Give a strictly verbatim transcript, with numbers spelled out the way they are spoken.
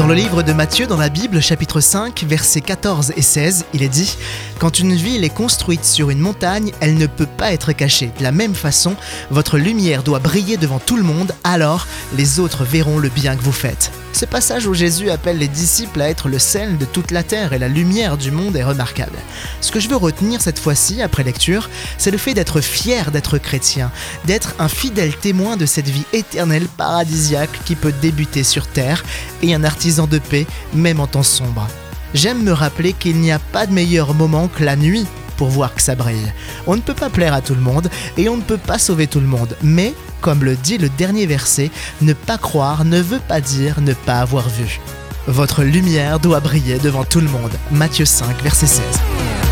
Dans le livre de Matthieu, dans la Bible, chapitre cinq, versets quatorze et seize, il est dit « Quand une ville est construite sur une montagne, elle ne peut pas être cachée. De la même façon, votre lumière doit briller devant tout le monde, alors les autres verront le bien que vous faites. » Ce passage où Jésus appelle les disciples à être le sel de toute la terre et la lumière du monde est remarquable. Ce que je veux retenir cette fois-ci, après lecture, c'est le fait d'être fier d'être chrétien, d'être un fidèle témoin de cette vie éternelle paradisiaque qui peut débuter sur terre et un artisan de paix, même en temps sombre. J'aime me rappeler qu'il n'y a pas de meilleur moment que la nuit pour voir que ça brille. On ne peut pas plaire à tout le monde et on ne peut pas sauver tout le monde, mais comme le dit le dernier verset, ne pas croire ne veut pas dire ne pas avoir vu. Votre lumière doit briller devant tout le monde. Matthieu cinq, verset seize.